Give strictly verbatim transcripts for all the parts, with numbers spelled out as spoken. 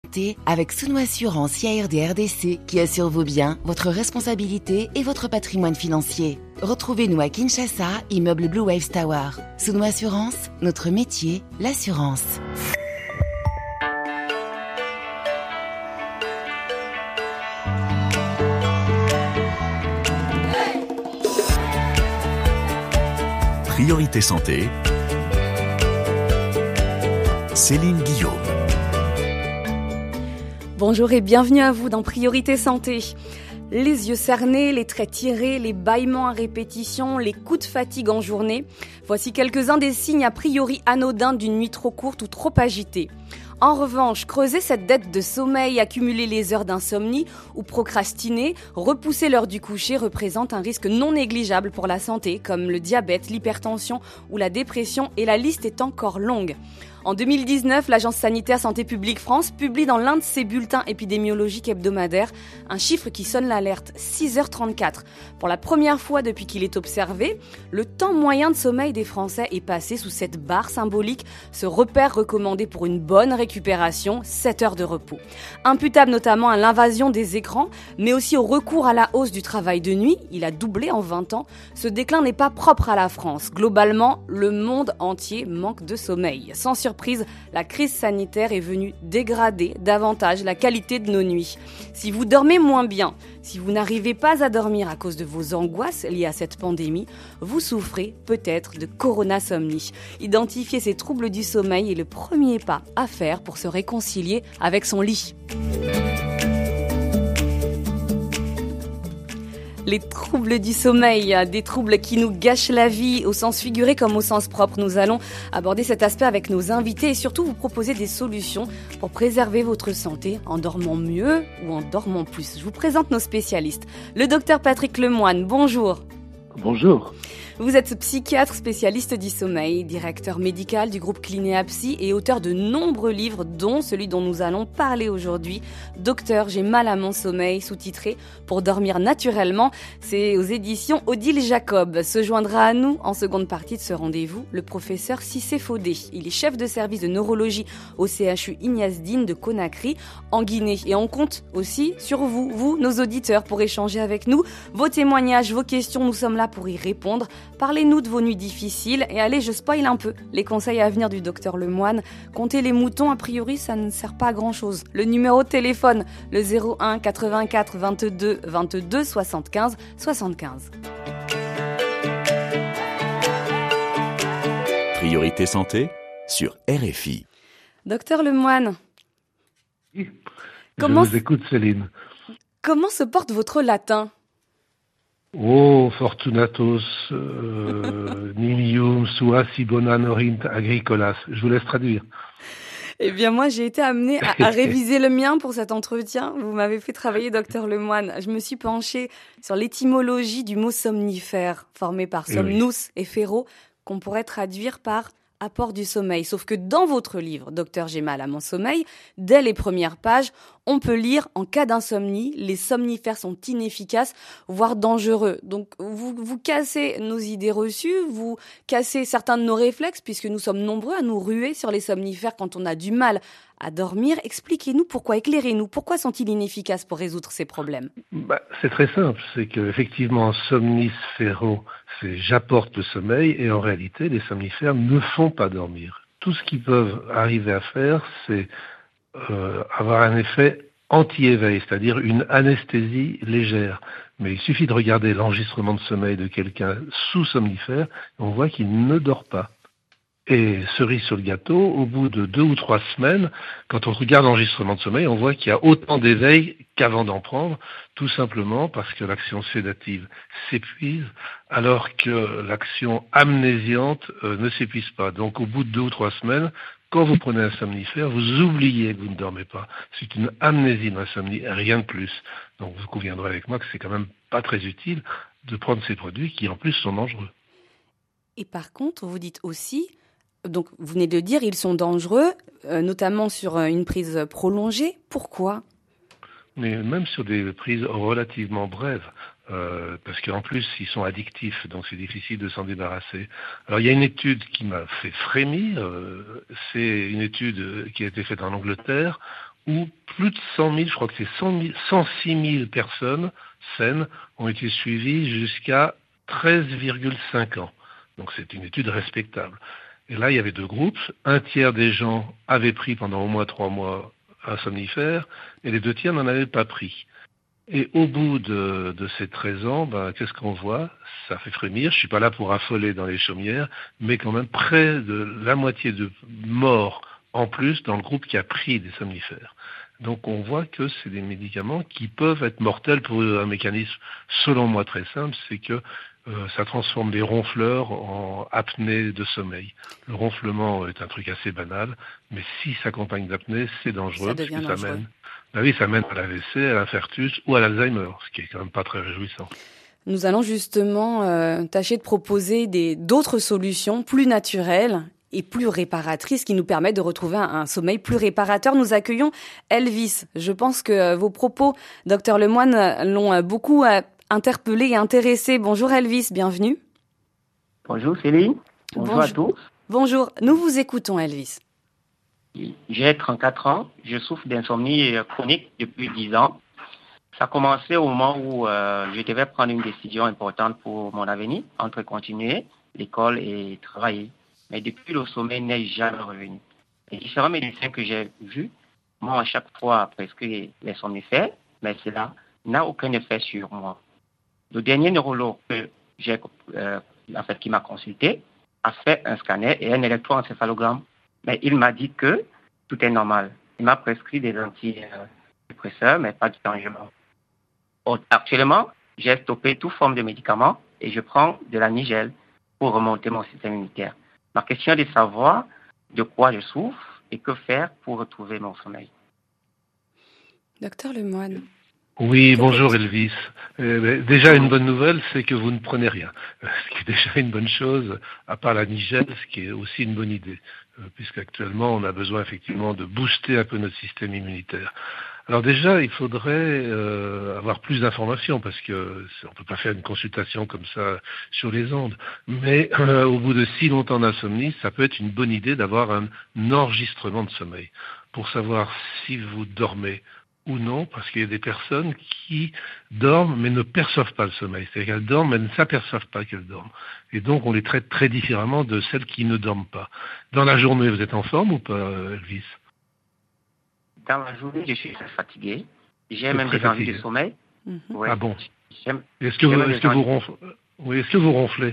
avec Suno Assurance I A R D R D C qui assure vos biens, votre responsabilité et votre patrimoine financier. Retrouvez-nous à Kinshasa, immeuble Blue Waves Tower. Suno Assurance, notre métier, l'assurance. Priorité Santé, Céline Guillaume. Bonjour et bienvenue à vous dans Priorité Santé. Les yeux cernés, les traits tirés, les bâillements à répétition, les coups de fatigue en journée. Voici quelques-uns des signes a priori anodins d'une nuit trop courte ou trop agitée. En revanche, creuser cette dette de sommeil, accumuler les heures d'insomnie ou procrastiner, repousser l'heure du coucher représente un risque non négligeable pour la santé, comme le diabète, l'hypertension ou la dépression, et la liste est encore longue. En deux mille dix-neuf, l'Agence sanitaire Santé publique France publie dans l'un de ses bulletins épidémiologiques hebdomadaires un chiffre qui sonne l'alerte, six heures trente-quatre. Pour la première fois depuis qu'il est observé, le temps moyen de sommeil des Français est passé sous cette barre symbolique, ce repère recommandé pour une bonne récupération, sept heures de repos. Imputable notamment à l'invasion des écrans, mais aussi au recours à la hausse du travail de nuit, il a doublé en vingt ans, ce déclin n'est pas propre à la France. Globalement, le monde entier manque de sommeil. Sans surprise, la crise sanitaire est venue dégrader davantage la qualité de nos nuits. Si vous dormez moins bien, si vous n'arrivez pas à dormir à cause de vos angoisses liées à cette pandémie, vous souffrez peut-être de coronasomnie. Identifier ces troubles du sommeil est le premier pas à faire pour se réconcilier avec son lit. Les troubles du sommeil, des troubles qui nous gâchent la vie au sens figuré comme au sens propre. Nous allons aborder cet aspect avec nos invités et surtout vous proposer des solutions pour préserver votre santé en dormant mieux ou en dormant plus. Je vous présente nos spécialistes. Le docteur Patrick Lemoine, bonjour. Bonjour. Vous êtes psychiatre spécialiste du sommeil, directeur médical du groupe Clinéa Psy et auteur de nombreux livres, dont celui dont nous allons parler aujourd'hui, Docteur, j'ai mal à mon sommeil, sous-titré Pour dormir naturellement. C'est aux éditions Odile Jacob. Se joindra à nous en seconde partie de ce rendez-vous le professeur Cissé Fodé. Il est chef de service de neurologie au C H U Ignace Dine de Conakry, en Guinée. Et on compte aussi sur vous, vous, nos auditeurs, pour échanger avec nous. Vos témoignages, vos questions, nous sommes là pour y répondre. Parlez-nous de vos nuits difficiles et allez, je spoil un peu les conseils à venir du docteur Lemoine. Compter les moutons, a priori, ça ne sert pas à grand-chose. Le numéro de téléphone, le zéro un quatre-vingt-quatre vingt-deux vingt-deux soixante-quinze soixante-quinze. Priorité Santé sur R F I. Docteur Lemoine. Oui, comment je vous écoute, Céline. Comment se porte votre latin ? Oh, fortunatos euh, nimium sua si bona norint agricolas. Je vous laisse traduire. Eh bien, moi, j'ai été amenée à, à réviser le mien pour cet entretien. Vous m'avez fait travailler, docteur Lemoine. Je me suis penchée sur l'étymologie du mot somnifère, formé par somnus et féro, qu'on pourrait traduire par apport du sommeil. Sauf que dans votre livre, Docteur, j'ai mal à mon sommeil, dès les premières pages, on peut lire en cas d'insomnie, les somnifères sont inefficaces, voire dangereux. Donc vous, vous cassez nos idées reçues, vous cassez certains de nos réflexes, puisque nous sommes nombreux à nous ruer sur les somnifères quand on a du mal à dormir. Expliquez-nous pourquoi, éclairez-nous, pourquoi sont-ils inefficaces pour résoudre ces problèmes ? Bah, c'est très simple, c'est qu'effectivement, somnis féro, c'est j'apporte le sommeil, et en réalité, les somnifères ne font pas dormir. Tout ce qu'ils peuvent arriver à faire, c'est euh, avoir un effet anti-éveil, c'est-à-dire une anesthésie légère. Mais il suffit de regarder l'enregistrement de sommeil de quelqu'un sous somnifère, et on voit qu'il ne dort pas. Et cerise sur le gâteau, au bout de deux ou trois semaines, quand on regarde l'enregistrement de sommeil, on voit qu'il y a autant d'éveil qu'avant d'en prendre, tout simplement parce que l'action sédative s'épuise, alors que l'action amnésiante euh, ne s'épuise pas. Donc au bout de deux ou trois semaines, quand vous prenez un somnifère, vous oubliez que vous ne dormez pas. C'est une amnésie d'insomnie, rien de plus. Donc vous conviendrez avec moi que c'est quand même pas très utile de prendre ces produits qui en plus sont dangereux. Et par contre, vous dites aussi, donc vous venez de dire, ils sont dangereux, euh, notamment sur euh, une prise prolongée. Pourquoi ? Mais même sur des prises relativement brèves, euh, parce qu'en plus, ils sont addictifs, donc c'est difficile de s'en débarrasser. Alors, il y a une étude qui m'a fait frémir, euh, c'est une étude qui a été faite en Angleterre, où plus de cent mille, je crois que c'est cent six mille personnes saines ont été suivies jusqu'à treize virgule cinq ans. Donc c'est une étude respectable. Et là, il y avait deux groupes. Un tiers des gens avaient pris pendant au moins trois mois un somnifère et les deux tiers n'en avaient pas pris. Et au bout de, de ces treize ans, ben, qu'est-ce qu'on voit? Ça fait frémir. Je suis pas là pour affoler dans les chaumières, mais quand même près de la moitié de morts en plus dans le groupe qui a pris des somnifères. Donc on voit que c'est des médicaments qui peuvent être mortels pour un mécanisme, selon moi, très simple, c'est que euh, ça transforme les ronfleurs en apnée de sommeil. Le ronflement est un truc assez banal, mais si ça s'accompagne d'apnée, c'est dangereux, Ça parce devient que ça dangereux. mène, bah oui, ça mène à l'A V C, à l'infarctus ou à l'Alzheimer, ce qui est quand même pas très réjouissant. Nous allons justement euh, tâcher de proposer des, d'autres solutions plus naturelles et plus réparatrices qui nous permettent de retrouver un, un sommeil plus réparateur. Nous accueillons Elvis. Je pense que euh, vos propos, docteur Lemoine, euh, l'ont euh, beaucoup euh, interpellé et intéressé. Bonjour Elvis, bienvenue. Bonjour Céline, bonjour, bonjour à tous. Bonjour, nous vous écoutons Elvis. J'ai trente-quatre ans, je souffre d'insomnie chronique depuis dix ans. Ça a commencé au moment où euh, je devais prendre une décision importante pour mon avenir, entre continuer l'école et travailler. Mais depuis, le sommeil n'est jamais revenu. Les différents médecins que j'ai vus m'ont à chaque fois prescrit les somnifères, mais cela n'a aucun effet sur moi. Le dernier neurologue que j'ai, euh, en fait, qui m'a consulté a fait un scanner et un électroencéphalogramme, mais il m'a dit que tout est normal. Il m'a prescrit des antidépresseurs, mais pas de changement. Actuellement, j'ai stoppé toute forme de médicaments et je prends de la nigel pour remonter mon système immunitaire. Ma question est de savoir de quoi je souffre et que faire pour retrouver mon sommeil. Docteur Lemoine. Oui, bonjour Elvis. Euh, déjà une bonne nouvelle, c'est que vous ne prenez rien. Ce qui est déjà une bonne chose, à part la nigel, ce qui est aussi une bonne idée, euh, puisqu'actuellement on a besoin effectivement de booster un peu notre système immunitaire. Alors déjà, il faudrait euh, avoir plus d'informations parce que on peut pas faire une consultation comme ça sur les ondes. Mais euh, au bout de si longtemps d'insomnie, ça peut être une bonne idée d'avoir un enregistrement de sommeil pour savoir si vous dormez ou non, parce qu'il y a des personnes qui dorment mais ne perçoivent pas le sommeil. C'est-à-dire qu'elles dorment mais ne s'aperçoivent pas qu'elles dorment. Et donc on les traite très différemment de celles qui ne dorment pas. Dans la journée, vous êtes en forme ou pas, Elvis? Dans la journée, je suis très fatigué. J'ai même des envies de sommeil. Mm-hmm. Ouais. Ah bon? J'aime, est-ce que vous, est-ce que vous ronflez? Oui, est-ce que vous ronflez?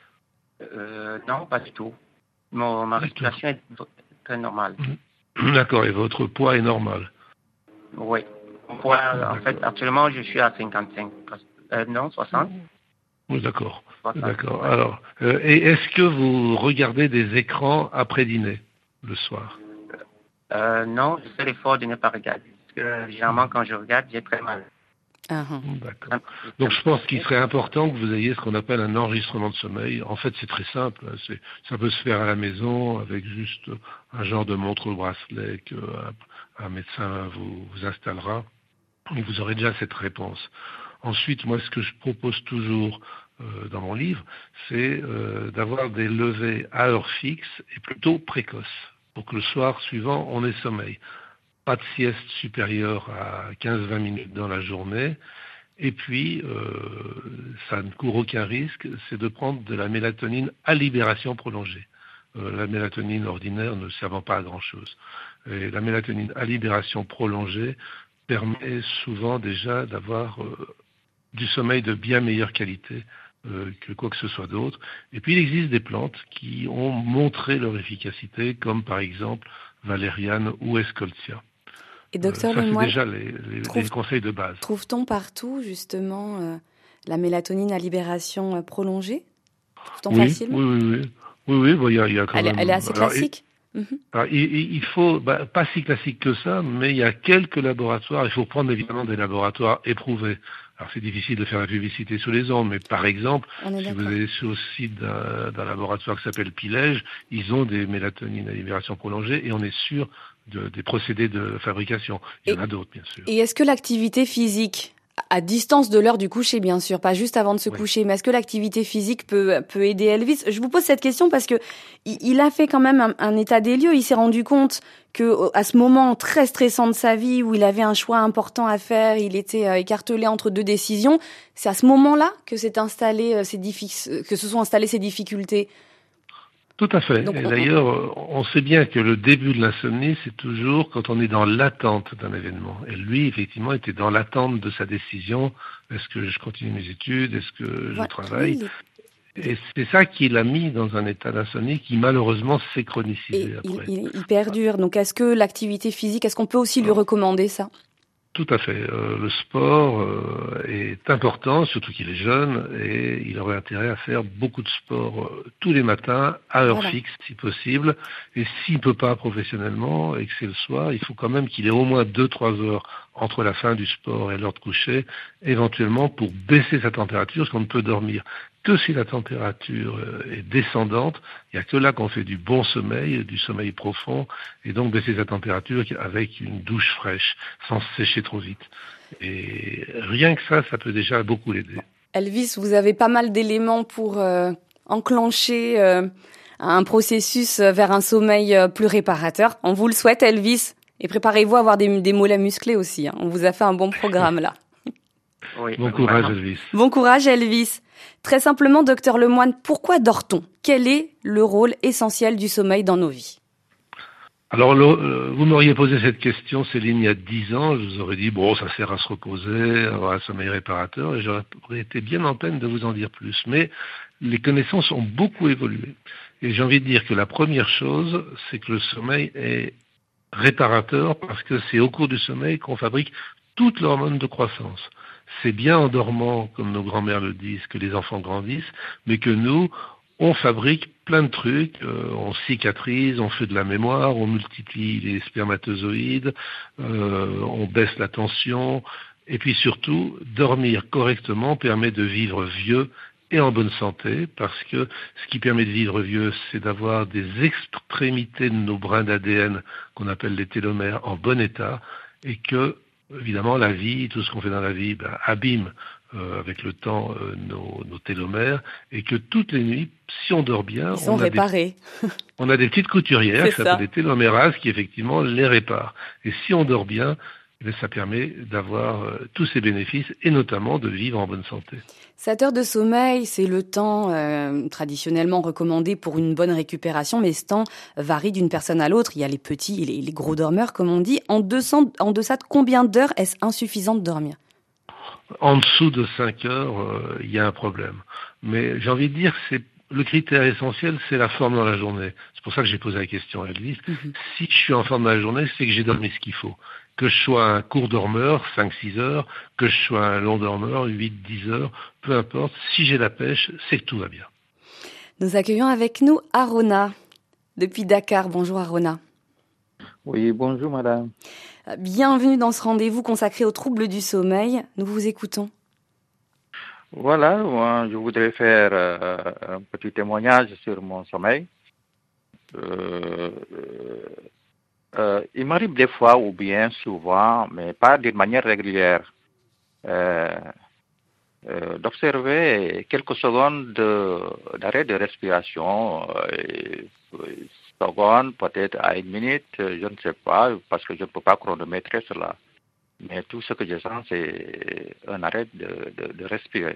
euh, Non, pas du tout. Mon, ma respiration est très normale. D'accord, et votre poids est normal? Oui. Mon poids, en fait, actuellement, je suis à cinquante-cinq. Euh, non, soixante. Oui, d'accord. soixante. D'accord. Alors, euh, et est-ce que vous regardez des écrans après dîner, le soir? Euh, non, je fais l'effort de ne pas regarder. Parce que généralement, quand je regarde, j'ai très mal. Uh-huh. D'accord. Donc, je pense qu'il serait important que vous ayez ce qu'on appelle un enregistrement de sommeil. En fait, c'est très simple. C'est, ça peut se faire à la maison avec juste un genre de montre au bracelet qu'un un médecin vous, vous installera. Et vous aurez déjà cette réponse. Ensuite, moi, ce que je propose toujours euh, dans mon livre, c'est euh, d'avoir des levées à heure fixe et plutôt précoces, pour que le soir suivant, on ait sommeil. Pas de sieste supérieure à quinze à vingt minutes dans la journée. Et puis, euh, ça ne court aucun risque, c'est de prendre de la mélatonine à libération prolongée. Euh, la mélatonine ordinaire ne servant pas à grand-chose. Et la mélatonine à libération prolongée permet souvent déjà d'avoir euh, du sommeil de bien meilleure qualité euh, que quoi que ce soit d'autre. Et puis il existe des plantes qui ont montré leur efficacité, comme par exemple valériane ou escoltia. Et docteur euh, ça, Lemoine, c'est déjà les, les, trouve, les conseils de base. Trouve-t-on partout justement euh, la mélatonine à libération euh, prolongée? Trouve-t-on oui, facilement? Oui, oui, oui. Oui, oui, bah, y a, y a quand elle, même... elle est assez alors, classique. il, mm-hmm. alors, il, il faut, bah, pas si classique que ça, mais il y a quelques laboratoires, il faut prendre évidemment des laboratoires éprouvés. Alors c'est difficile de faire la publicité sur les ondes, mais par exemple, si d'accord. vous allez sur le site d'un, d'un laboratoire qui s'appelle Pilège, ils ont des mélatonines à libération prolongée et on est sûr de, des procédés de fabrication. Il y et, en a d'autres, bien sûr. Et est-ce que l'activité physique À distance de l'heure du coucher, bien sûr, pas juste avant de se Oui. coucher. Mais est-ce que l'activité physique peut, peut aider Elvis? Je vous pose cette question parce que il, il a fait quand même un, un état des lieux. Il s'est rendu compte que à ce moment très stressant de sa vie où il avait un choix important à faire, il était euh, écartelé entre deux décisions. C'est à ce moment-là que s'est installé euh, ces diffi- que se sont installées ces difficultés. Tout à fait. Donc, Et on- d'ailleurs, on sait bien que le début de l'insomnie, c'est toujours quand on est dans l'attente d'un événement. Et lui, effectivement, était dans l'attente de sa décision. Est-ce que je continue mes études? Est-ce que je Voilà. travaille? Oui, il est- Et c'est ça qui l'a mis dans un état d'insomnie qui, malheureusement, s'est Et chronicisé il, après. il, il perdure. Donc, est-ce que l'activité physique, est-ce qu'on peut aussi lui Alors, recommander ça? Tout à fait. Euh, le sport euh, est important, surtout qu'il est jeune, et il aurait intérêt à faire beaucoup de sport euh, tous les matins, à heure Voilà. fixe si possible. Et s'il ne peut pas professionnellement et que c'est le soir, il faut quand même qu'il ait au moins deux trois heures entre la fin du sport et l'heure de coucher, éventuellement pour baisser sa température, parce qu'on ne peut dormir que si la température euh, est descendante. Il n'y a que là qu'on fait du bon sommeil, du sommeil profond, et donc baisser sa température avec une douche fraîche, sans se sécher trop vite. Et rien que ça, ça peut déjà beaucoup l'aider. Elvis, vous avez pas mal d'éléments pour euh, enclencher euh, un processus vers un sommeil euh, plus réparateur. On vous le souhaite, Elvis. Et préparez-vous à avoir des, des mollets musclés aussi. Hein. On vous a fait un bon programme là. Oui, Bon courage, vraiment. Elvis. Bon courage, Elvis. Très simplement, docteur Lemoine, pourquoi dort-on? Quel est le rôle essentiel du sommeil dans nos vies? Alors, le, euh, vous m'auriez posé cette question, Céline, il y a dix ans, je vous aurais dit, bon, ça sert à se reposer, à avoir un sommeil réparateur, et j'aurais été bien en peine de vous en dire plus. Mais les connaissances ont beaucoup évolué. Et j'ai envie de dire que la première chose, c'est que le sommeil est réparateur parce que c'est au cours du sommeil qu'on fabrique toute l'hormone de croissance. C'est bien en dormant, comme nos grands-mères le disent, que les enfants grandissent, mais que nous, on fabrique plein de trucs, euh, on cicatrise, on fait de la mémoire, on multiplie les spermatozoïdes, euh, on baisse la tension, et puis surtout, dormir correctement permet de vivre vieux et en bonne santé, parce que ce qui permet de vivre vieux, c'est d'avoir des extrémités de nos brins d'A D N, qu'on appelle les télomères, en bon état, et que, évidemment, la vie, tout ce qu'on fait dans la vie, ben, abîme euh, avec le temps euh, nos, nos télomères, et que toutes les nuits, si on dort bien, Ils sont on a, des, réparés. on a des petites couturières C'est qui ça. s'appellent des télomérases qui, effectivement, les réparent. Et si on dort bien, eh bien, ça permet d'avoir euh, tous ces bénéfices, et notamment de vivre en bonne santé. sept heures de sommeil, c'est le temps euh, traditionnellement recommandé pour une bonne récupération, mais ce temps varie d'une personne à l'autre. Il y a les petits et les, les gros dormeurs, comme on dit. En deçà, en deçà de combien d'heures est-ce insuffisant de dormir? En dessous de cinq heures, euh, il y a un problème. Mais j'ai envie de dire que c'est le critère essentiel, c'est la forme dans la journée. C'est pour ça que j'ai posé la question à Elvis. Mm-hmm. Si je suis en forme dans la journée, c'est que j'ai dormi ce qu'il faut. Que je sois un court dormeur, cinq six heures, que je sois un long dormeur, huit dix heures, peu importe. Si j'ai la pêche, c'est que tout va bien. Nous accueillons avec nous Arona, depuis Dakar. Bonjour Arona. Oui, bonjour madame. Bienvenue dans ce rendez-vous consacré aux troubles du sommeil. Nous vous écoutons. Voilà, moi, je voudrais faire euh, un petit témoignage sur mon sommeil. Euh, euh, il m'arrive des fois, ou bien souvent, mais pas d'une manière régulière, euh, euh, d'observer quelques secondes de, d'arrêt de respiration, euh, secondes, peut-être à une minute, je ne sais pas, parce que je ne peux pas chronométrer cela. Mais tout ce que je sens, c'est un arrêt de, de, de respirer.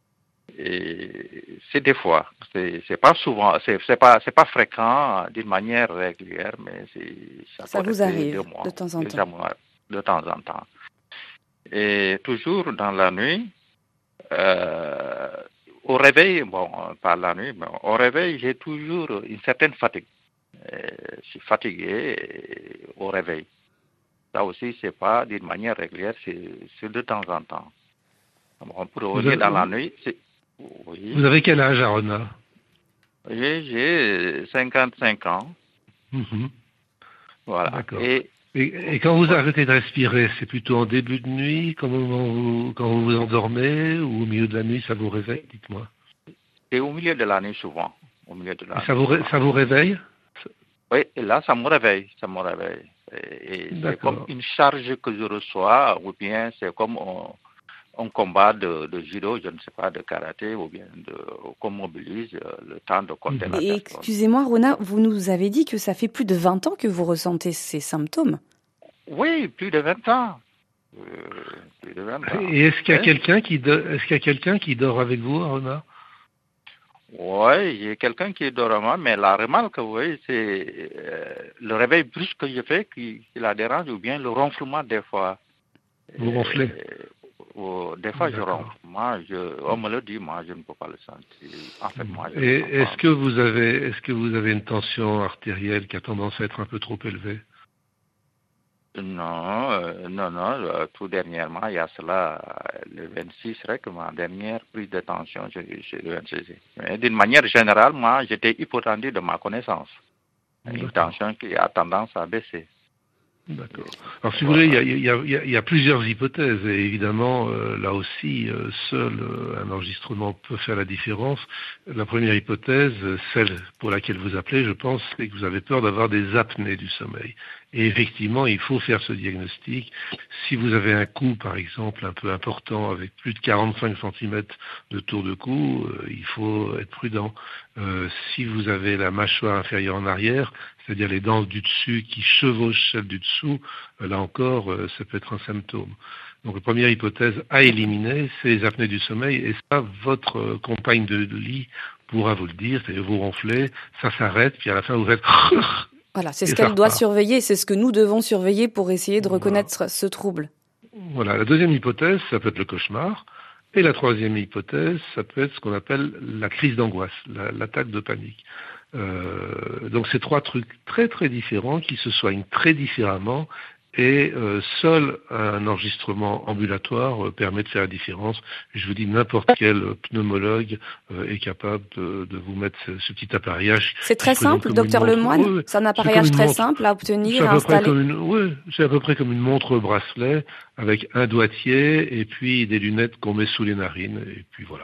Et c'est des fois, c'est, c'est pas souvent, c'est, c'est pas, c'est pas fréquent d'une manière régulière, mais c'est, ça, Ça peut vous rester arrive deux mois, de temps en deux temps. mois, de temps en temps. Et toujours dans la nuit, euh, au réveil, bon, pas la nuit, mais au réveil, j'ai toujours une certaine fatigue. Euh, je suis fatigué au réveil. Ça aussi, c'est pas d'une manière régulière, c'est, c'est de temps en temps. Bon, pour revenir dans la nuit, c'est... Oui. Vous avez quel âge, Arona? J'ai, j'ai cinquante-cinq ans. Mm-hmm. Voilà. D'accord. Et, et, et quand vous arrêtez de respirer, c'est plutôt en début de nuit, quand vous, quand vous vous endormez, ou au milieu de la nuit, ça vous réveille? Dites-moi. C'est au milieu de la nuit, souvent. Au milieu de la nuit, ça, vous, souvent. ça vous réveille? Oui, et là, ça me réveille. Ça me réveille. Et, et c'est D'accord. comme une charge que je reçois, ou bien c'est comme on, un combat de, de judo, je ne sais pas, de karaté ou bien de, qu'on mobilise euh, le temps de compter la Et personne. excusez-moi, Rona, vous nous avez dit que ça fait plus de vingt ans que vous ressentez ces symptômes. Oui, plus de vingt ans. Euh, plus de vingt ans. Et est-ce qu'il y a Ouais. quelqu'un qui, do- est-ce qu'il y a quelqu'un qui dort avec vous, Rona? Oui, il y a quelqu'un qui dort à moi, mais la remarque, vous voyez, c'est euh, le réveil brusque que je fais qui, qui la dérange, ou bien le ronflement des fois. Vous ronflez? Euh, des fois, je D'accord. ronfle. Moi, je, on me le dit, moi, je ne peux pas le sentir. En fait, moi, je Et le sens est-ce pas. que vous avez, est-ce que vous avez une tension artérielle qui a tendance à être un peu trop élevée? Non, euh, non, non, euh, tout dernièrement, il y a cela, euh, le vingt-six, c'est vrai que ma dernière prise de tension, je, je le vingt-six. Mais d'une manière générale, moi, j'étais hypotendu de ma connaissance. Une D'accord. tension qui a tendance à baisser. D'accord. Alors, si vous voulez, il y a, il y a- il y a- il y a plusieurs hypothèses. Et évidemment, euh, là aussi, euh, seul euh, un enregistrement peut faire la différence. La première hypothèse, euh, celle pour laquelle vous appelez, je pense, c'est que vous avez peur d'avoir des apnées du sommeil. Et effectivement, il faut faire ce diagnostic. Si vous avez un cou, par exemple, un peu important, avec plus de quarante-cinq centimètres de tour de cou, euh, il faut être prudent. Euh, si vous avez la mâchoire inférieure en arrière, c'est-à-dire les dents du dessus qui chevauchent celles du dessous, euh, là encore, euh, ça peut être un symptôme. Donc, la première hypothèse à éliminer, c'est les apnées du sommeil, et ça, votre euh, compagne de, de lit pourra vous le dire, c'est-à-dire vous ronflez, ça s'arrête, puis à la fin, vous faites... Voilà, c'est Et ce ça qu'elle doit repart. surveiller, c'est ce que nous devons surveiller pour essayer de Voilà. reconnaître ce trouble. Voilà, la deuxième hypothèse, ça peut être le cauchemar. Et la troisième hypothèse, ça peut être ce qu'on appelle la crise d'angoisse, la- l'attaque de panique. Euh, donc c'est trois trucs très très différents qui se soignent très différemment et euh, seul un enregistrement ambulatoire euh, permet de faire la différence. Je vous dis, n'importe quel pneumologue euh, est capable de, de vous mettre ce, ce petit appareillage. C'est très qui se présente simple, comme docteur une montre. Lemoine. Oui, oui. C'est un C'est appareillage comme une très montre. simple à C'est obtenir, à à peu près installer. comme une, oui, c'est à peu près comme une montre bracelet avec un doigtier et puis des lunettes qu'on met sous les narines et puis voilà.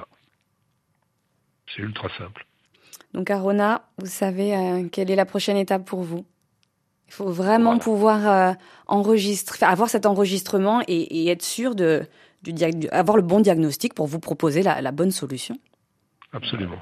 C'est ultra simple. Donc Arona, vous savez euh, quelle est la prochaine étape pour vous. Il faut vraiment Voilà. pouvoir euh, enregistrer, enfin, avoir cet enregistrement et, et être sûr de, du diag- avoir le bon diagnostic pour vous proposer la, la bonne solution. Absolument.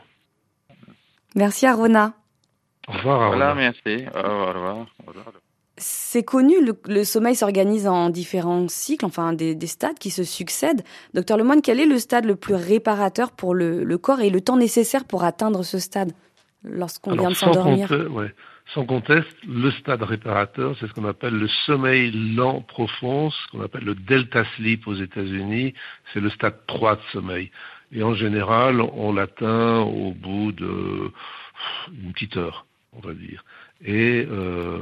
Merci Arona. Au revoir, Arona. Voilà, merci. Au revoir. Au revoir. C'est connu, le, le sommeil s'organise en différents cycles, enfin des, des stades qui se succèdent. Docteur Lemoine, quel est le stade le plus réparateur pour le, le corps et le temps nécessaire pour atteindre ce stade lorsqu'on Alors, vient de sans s'endormir? compte- ouais, sans conteste, le stade réparateur, c'est ce qu'on appelle le sommeil lent profond, ce qu'on appelle le delta sleep aux États-Unis. C'est le stade trois de sommeil. Et en général, on l'atteint au bout de une petite heure, on va dire. Et euh,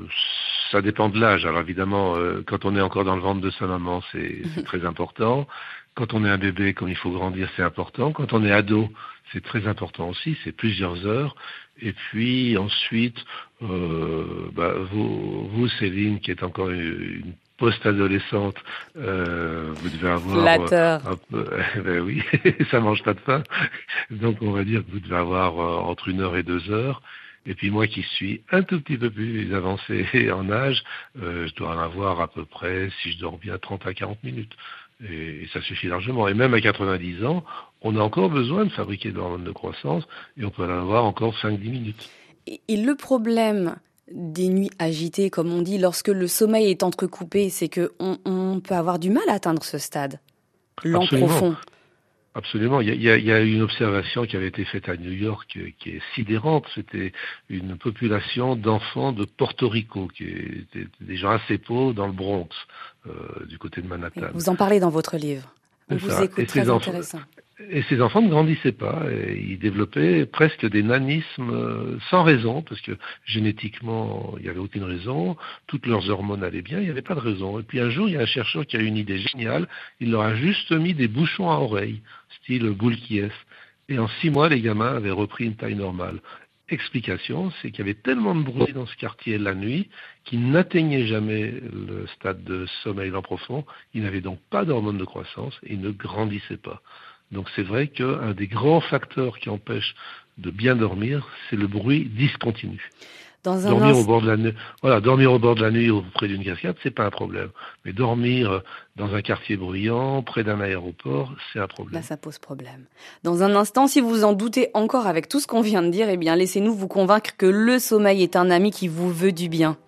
ça dépend de l'âge. Alors évidemment, euh, quand on est encore dans le ventre de sa maman, c'est c'est très important. Quand on est un bébé, comme il faut grandir, c'est important. Quand on est ado, c'est très important aussi, c'est plusieurs heures. Et puis ensuite, euh, bah, vous, vous, Céline, qui est encore une, une post-adolescente, euh, vous devez avoir... Flatteur. euh, un peu, ben oui, ça mange pas de faim. Donc on va dire que vous devez avoir euh, entre une heure et deux heures. Et puis moi qui suis un tout petit peu plus avancé en âge, euh, je dois en avoir à peu près, si je dors bien, trente à quarante minutes. Et, et ça suffit largement. Et même à quatre-vingt-dix ans, on a encore besoin de fabriquer de l'hormone de croissance et on peut en avoir encore cinq à dix minutes. Et, et le problème des nuits agitées, comme on dit, lorsque le sommeil est entrecoupé, c'est que on, on peut avoir du mal à atteindre ce stade lent Absolument. profond. Absolument. Il y, a, il, y a, il y a une observation qui avait été faite à New York euh, qui est sidérante. C'était une population d'enfants de Porto Rico, qui étaient des gens assez pauvres dans le Bronx, euh, du côté de Manhattan. Vous en parlez dans votre livre. On C'est vous ça. écoute, Et très ces enfants- intéressant. Et ces enfants ne grandissaient pas, et ils développaient presque des nanismes euh, sans raison, parce que génétiquement, il n'y avait aucune raison, toutes leurs hormones allaient bien, il n'y avait pas de raison. Et puis un jour, il y a un chercheur qui a eu une idée géniale, il leur a juste mis des bouchons à oreilles, style boule qui est. Et en six mois, les gamins avaient repris une taille normale. Explication, c'est qu'il y avait tellement de bruit dans ce quartier la nuit qu'ils n'atteignaient jamais le stade de sommeil lent profond, ils n'avaient donc pas d'hormones de croissance et ils ne grandissaient pas. Donc c'est vrai qu'un des grands facteurs qui empêche de bien dormir, c'est le bruit discontinu. Dans un dormir ins- au bord de la nuit, voilà, dormir au bord de la nuit ou près d'une cascade, c'est pas un problème. Mais dormir dans un quartier bruyant, près d'un aéroport, c'est un problème. Là, ça pose problème. Dans un instant, si vous en doutez encore avec tout ce qu'on vient de dire, eh bien, laissez-nous vous convaincre que le sommeil est un ami qui vous veut du bien.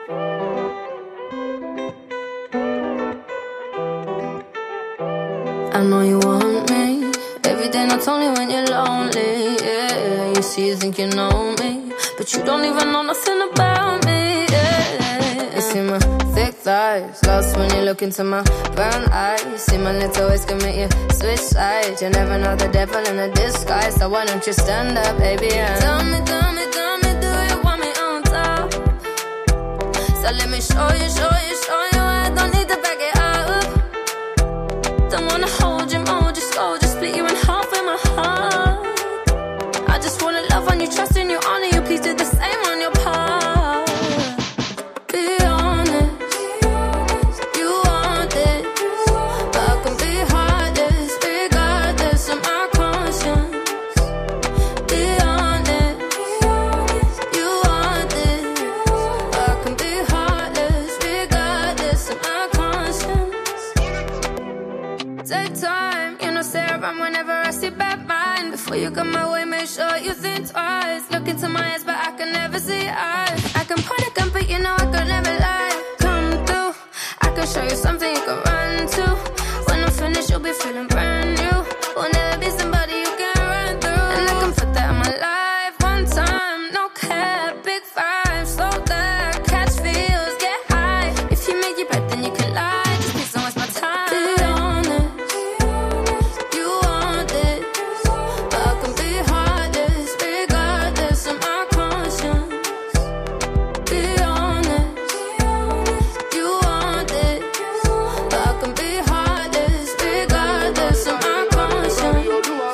I know you want me every day, not only when you're lonely. Yeah, you see, you think you know me, but you don't even know nothing about me. Yeah, you see my thick thighs, lost when you look into my brown eyes. See my little ways can make you switch sides. You never know the devil in a disguise, so why don't you stand up, baby? And tell me, tell me, tell me, do you want me on top? So let me show you, show you, show you. I don't need to back it up. Don't wanna hold you, mold you, scold you, split you in half with my heart. I just wanna love on you, trust in you, honor you. Please do the same on your part. Be honest, you want this, but I can be heartless, regardless of my conscience. Be honest, you want this, but I can be heartless, regardless of my conscience. Take time, you know, Sarah, I'm whenever I see bad mind. Before you come my way, make sure you think twice. Look into my eyes, but I can never see eyes. I can point a gun, but you know I could never lie. Come through, I can show you something you can run to. When I'm finished, you'll be feeling brand new. Will never be somebody you can run through. And I can put that in my life one time, no cap, big five, slow that, catch feels, get high. If you make your bed, then you can lie. Just please don't waste my time. Be honest, you want this, but I can be heartless, regardless of my conscience. Be honest, you want this, but I can be heartless, regardless of my conscience.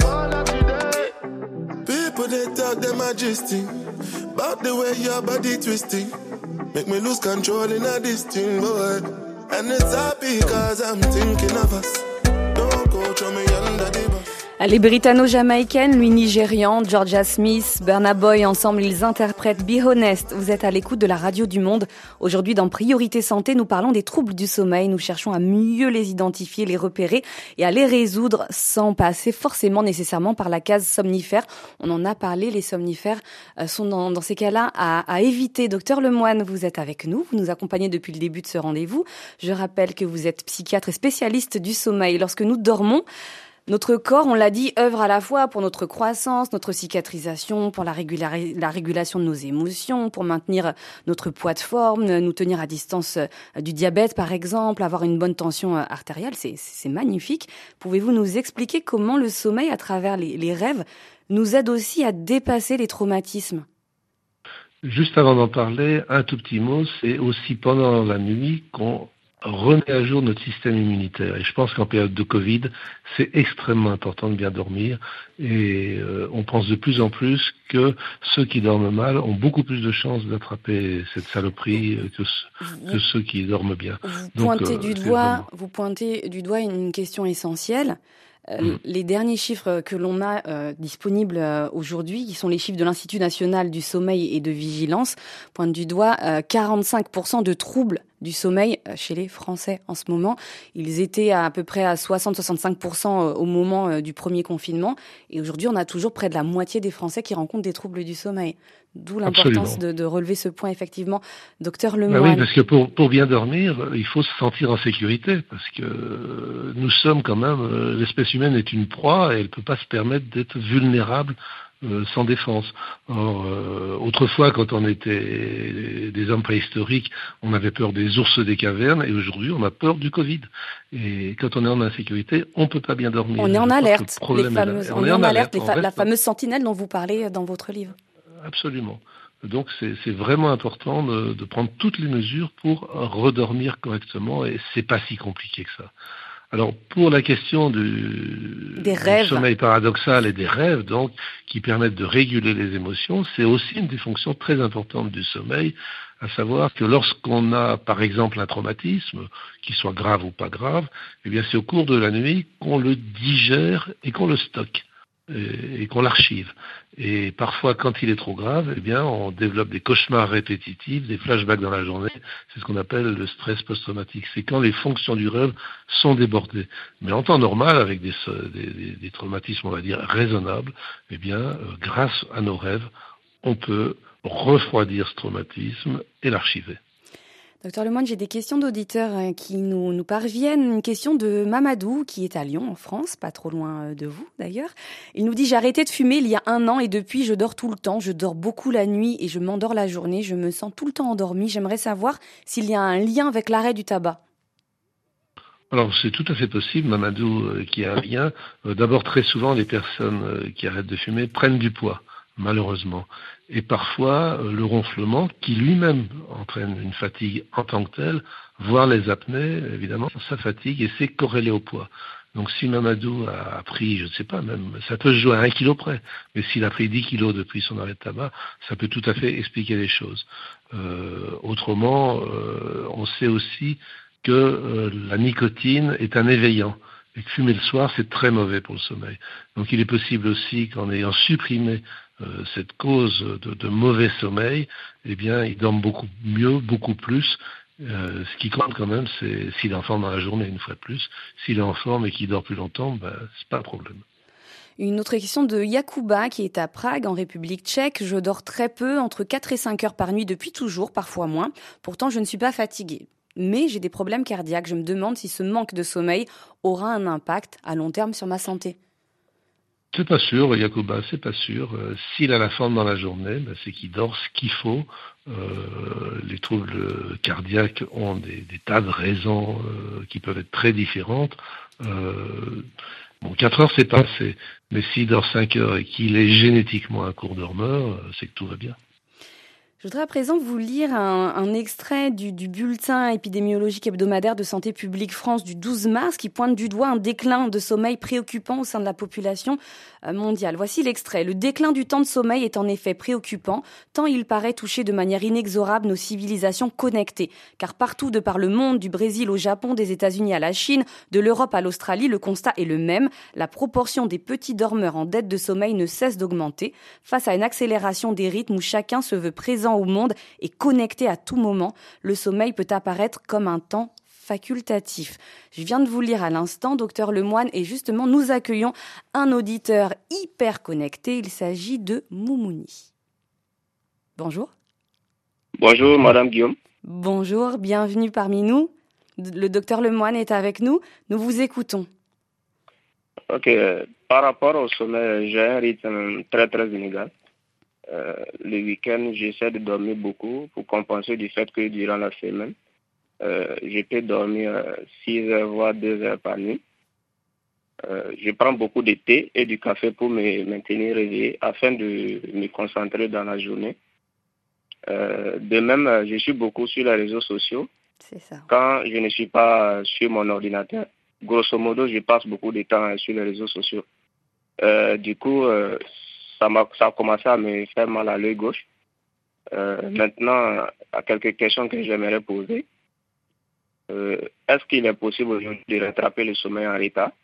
People they talk them majesty about the way your body twisting, make me lose control in a this thing, boy. And it's happy cause I'm thinking of us. Don't go throw me under the bus. Elle est britanno-jamaïcaine, lui nigérian, Georgia Smith, Burna Boy, ensemble ils interprètent Be Honest. Vous êtes à l'écoute de la radio du monde. Aujourd'hui dans Priorité Santé, nous parlons des troubles du sommeil. Nous cherchons à mieux les identifier, les repérer et à les résoudre sans passer forcément nécessairement par la case somnifère. On en a parlé, les somnifères sont dans, dans ces cas-là à, à éviter. Docteur Lemoine, vous êtes avec nous, vous nous accompagnez depuis le début de ce rendez-vous. Je rappelle que vous êtes psychiatre et spécialiste du sommeil. Lorsque nous dormons, notre corps, on l'a dit, œuvre à la fois pour notre croissance, notre cicatrisation, pour la, régulari- la régulation de nos émotions, pour maintenir notre poids de forme, nous tenir à distance du diabète par exemple, avoir une bonne tension artérielle, c'est, c'est magnifique. Pouvez-vous nous expliquer comment le sommeil, à travers les, les rêves, nous aide aussi à dépasser les traumatismes ? Juste avant d'en parler, un tout petit mot, c'est aussi pendant la nuit qu'on remet à jour notre système immunitaire. Et je pense qu'en période de Covid, c'est extrêmement important de bien dormir. Et euh, on pense de plus en plus que ceux qui dorment mal ont beaucoup plus de chances d'attraper cette saloperie que, que ceux qui dorment bien. Vous Donc, pointez euh, du c'est doigt, vraiment... vous pointez du doigt une question essentielle. Euh, Mmh. Les derniers chiffres que l'on a euh, disponibles euh, aujourd'hui, qui sont les chiffres de l'Institut national du sommeil et de vigilance, pointent du doigt euh, quarante-cinq pour cent de troubles du sommeil euh, chez les Français en ce moment. Ils étaient à, à peu près à soixante à soixante-cinq pour cent euh, au moment euh, du premier confinement. Et aujourd'hui, on a toujours près de la moitié des Français qui rencontrent des troubles du sommeil. D'où l'importance de, de relever ce point, effectivement. Docteur Lemoine. Ben oui, parce que pour, pour bien dormir, il faut se sentir en sécurité, parce que nous sommes quand même, l'espèce humaine est une proie et elle ne peut pas se permettre d'être vulnérable euh, sans défense. Or, euh, autrefois, quand on était des hommes préhistoriques, on avait peur des ours des cavernes, et aujourd'hui, on a peur du Covid. Et quand on est en insécurité, on ne peut pas bien dormir. On est en alerte, les fameuses, est on, on est en alerte, alerte les fa- la fameuse sentinelle dont vous parlez dans votre livre. Absolument. Donc c'est, c'est vraiment important de, de prendre toutes les mesures pour redormir correctement, et c'est pas si compliqué que ça. Alors pour la question du, des rêves. du sommeil paradoxal et des rêves, donc qui permettent de réguler les émotions, c'est aussi une des fonctions très importantes du sommeil, à savoir que lorsqu'on a par exemple un traumatisme, qu'il soit grave ou pas grave, eh bien c'est au cours de la nuit qu'on le digère et qu'on le stocke. et, et qu'on l'archive. Et parfois, quand il est trop grave, eh bien, on développe des cauchemars répétitifs, des flashbacks dans la journée. C'est ce qu'on appelle le stress post-traumatique. C'est quand les fonctions du rêve sont débordées. Mais en temps normal, avec des, des, des traumatismes, on va dire, raisonnables, eh bien, euh, grâce à nos rêves, on peut refroidir ce traumatisme et l'archiver. Docteur Lemoine, j'ai des questions d'auditeurs qui nous, nous parviennent. Une question de Mamadou, qui est à Lyon, en France, pas trop loin de vous d'ailleurs. Il nous dit « J'ai arrêté de fumer il y a un an et depuis, je dors tout le temps. Je dors beaucoup la nuit et je m'endors la journée. Je me sens tout le temps endormi. J'aimerais savoir s'il y a un lien avec l'arrêt du tabac. » Alors, c'est tout à fait possible, Mamadou, euh, qu'il y a un lien. Euh, d'abord, très souvent, les personnes euh, qui arrêtent de fumer prennent du poids, malheureusement. Et parfois, euh, le ronflement, qui lui-même entraîne une fatigue en tant que telle, voire les apnées, évidemment, ça fatigue et c'est corrélé au poids. Donc si Mamadou a pris, je ne sais pas, même, ça peut se jouer à un kilo près, mais s'il a pris dix kilos depuis son arrêt de tabac, ça peut tout à fait expliquer les choses. Euh, autrement, euh, on sait aussi que euh, la nicotine est un éveillant. Et que fumer le soir, c'est très mauvais pour le sommeil. Donc il est possible aussi qu'en ayant supprimé euh, cette cause de, de mauvais sommeil, eh bien, il dorme beaucoup mieux, beaucoup plus. Euh, ce qui compte quand même, c'est s'il est en forme dans la journée, une fois de plus. S'il est en forme et qu'il dort plus longtemps, ben, c'est pas un problème. Une autre question de Yakuba, qui est à Prague, en République tchèque. Je dors très peu, entre quatre et cinq heures par nuit depuis toujours, parfois moins. Pourtant, je ne suis pas fatiguée. Mais j'ai des problèmes cardiaques. Je me demande si ce manque de sommeil aura un impact à long terme sur ma santé. C'est pas sûr, Yakuba, c'est pas sûr. Euh, s'il a la forme dans la journée, ben, c'est qu'il dort ce qu'il faut. Euh, les troubles cardiaques ont des, des tas de raisons euh, qui peuvent être très différentes. Euh, bon, quatre heures, c'est pas assez. Mais s'il dort cinq heures et qu'il est génétiquement un court dormeur, c'est que tout va bien. Je voudrais à présent vous lire un, un extrait du, du bulletin épidémiologique hebdomadaire de Santé publique France du douze mars qui pointe du doigt un déclin de sommeil préoccupant au sein de la population mondiale. Voici l'extrait. Le déclin du temps de sommeil est en effet préoccupant, tant il paraît toucher de manière inexorable nos civilisations connectées. Car partout de par le monde, du Brésil au Japon, des États-Unis à la Chine, de l'Europe à l'Australie, le constat est le même. La proportion des petits dormeurs en dette de sommeil ne cesse d'augmenter. Face à une accélération des rythmes où chacun se veut présent au monde et connecté à tout moment, le sommeil peut apparaître comme un temps facultatif. Je viens de vous lire à l'instant, docteur Lemoine, et justement, nous accueillons un auditeur hyper connecté. Il s'agit de Moumouni. Bonjour. Bonjour, Madame Guillaume. Bonjour, bienvenue parmi nous. Le docteur Lemoine est avec nous. Nous vous écoutons. Ok, par rapport au sommeil, j'ai un rythme très très inégal. Euh, le week-end, j'essaie de dormir beaucoup pour compenser du fait que durant la semaine, euh, je peux dormir six heures voire deux heures par nuit. Euh, je prends beaucoup de thé et du café pour me maintenir réveillé afin de me concentrer dans la journée. Euh, de même, je suis beaucoup sur les réseaux sociaux. C'est ça. Quand je ne suis pas sur mon ordinateur, grosso modo, je passe beaucoup de temps sur les réseaux sociaux. Euh, du coup, euh, ça, m'a, ça a commencé à me faire mal à l'œil gauche. Euh, maintenant, à quelques questions que j'aimerais poser. Euh, est-ce qu'il est possible aujourd'hui de rattraper le sommeil en retard?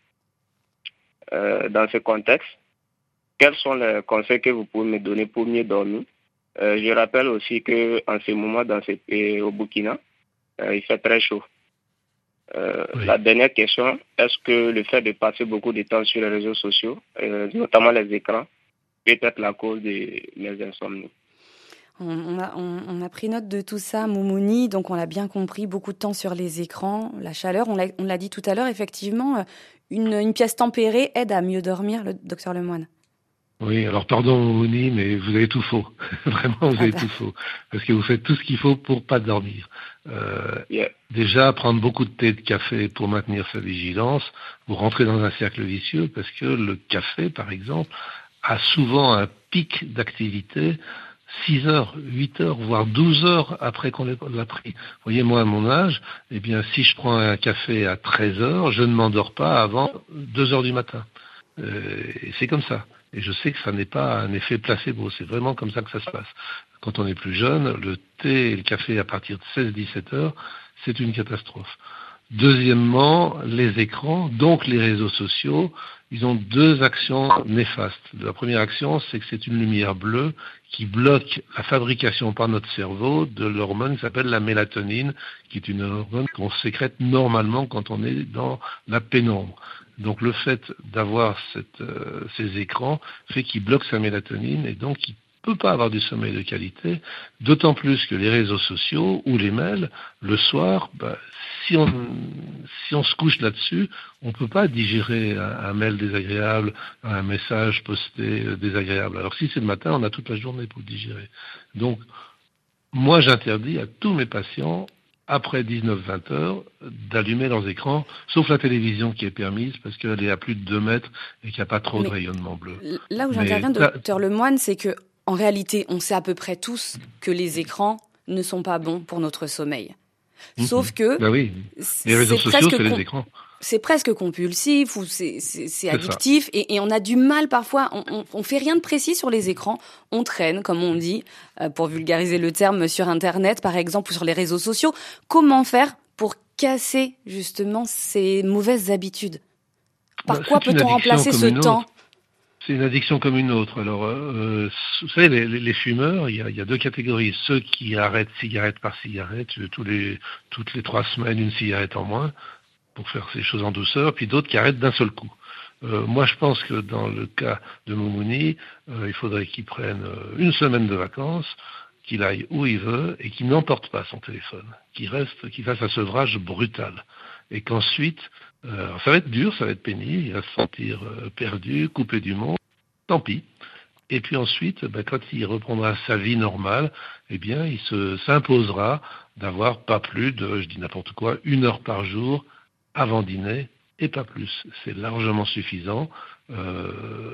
Euh, dans ce contexte, quels sont les conseils que vous pouvez me donner pour mieux dormir? Euh, je rappelle aussi qu'en ce moment, dans ce pays, au Burkina, euh, il fait très chaud. Euh, oui. La dernière question, est-ce que le fait de passer beaucoup de temps sur les réseaux sociaux, euh, notamment les écrans, peut être la cause de mes insomnies? On a, on, on a pris note de tout ça, Moumouni, donc on l'a bien compris, beaucoup de temps sur les écrans, la chaleur, on l'a, on l'a dit tout à l'heure, effectivement, une, une pièce tempérée aide à mieux dormir, le docteur Lemoine. Oui, alors pardon Moumouni, mais vous avez tout faux. Vraiment, vous avez ah bah. tout faux. Parce que vous faites tout ce qu'il faut pour pas dormir. Euh, yeah. Déjà, prendre beaucoup de thé et de café pour maintenir sa vigilance, vous rentrez dans un cercle vicieux parce que le café, par exemple, a souvent un pic d'activité six heures, huit heures, voire douze heures après qu'on l'a pris. Vous voyez, moi, à mon âge, eh bien, si je prends un café à treize heures, je ne m'endors pas avant deux heures du matin. Euh, et c'est comme ça. Et je sais que ça n'est pas un effet placebo, c'est vraiment comme ça que ça se passe. Quand on est plus jeune, le thé et le café à partir de seize à dix-sept heures, c'est une catastrophe. Deuxièmement, les écrans, donc les réseaux sociaux, ils ont deux actions néfastes. La première action, c'est que c'est une lumière bleue qui bloque la fabrication par notre cerveau de l'hormone qui s'appelle la mélatonine, qui est une hormone qu'on sécrète normalement quand on est dans la pénombre. Donc le fait d'avoir cette, euh, ces écrans fait qu'ils bloquent sa mélatonine et donc il ne peut pas avoir du sommeil de qualité, d'autant plus que les réseaux sociaux ou les mails, le soir, bah, si, on, si on se couche là-dessus, on ne peut pas digérer un, un mail désagréable, un message posté désagréable. Alors si c'est le matin, on a toute la journée pour digérer. Donc moi j'interdis à tous mes patients après dix-neuf vingt heures, d'allumer leurs écrans, sauf la télévision qui est permise, parce qu'elle est à plus de deux mètres et qu'il n'y a pas trop Mais de rayonnement bleu. Là où j'interviens, docteur Lemoine, c'est que en réalité, on sait à peu près tous que les écrans ne sont pas bons pour notre sommeil. Sauf que... Ben oui, les réseaux sociaux, c'est les écrans. C'est presque compulsif ou c'est, c'est, c'est addictif et, et on a du mal parfois, on, on, on fait rien de précis sur les écrans, on traîne, comme on dit, euh, pour vulgariser le terme, sur Internet par exemple ou sur les réseaux sociaux. Comment faire pour casser justement ces mauvaises habitudes ? Par bah, quoi peut-on remplacer ce temps ? C'est une addiction comme une autre. Alors, euh, vous savez, les, les, les fumeurs, il y, a, il y a deux catégories. Ceux qui arrêtent cigarette par cigarette, tous les, toutes les trois semaines, une cigarette en moins, pour faire ces choses en douceur, puis d'autres qui arrêtent d'un seul coup. Euh, moi, je pense que dans le cas de Moumouni, euh, il faudrait qu'il prenne une semaine de vacances, qu'il aille où il veut et qu'il n'emporte pas son téléphone, qu'il reste, qu'il fasse un sevrage brutal. Et qu'ensuite, euh, ça va être dur, ça va être pénible, il va se sentir euh, perdu, coupé du monde, tant pis. Et puis ensuite, ben, quand il reprendra sa vie normale, eh bien, il se, s'imposera d'avoir pas plus de, je dis n'importe quoi, une heure par jour avant dîner et pas plus. C'est largement suffisant. Euh,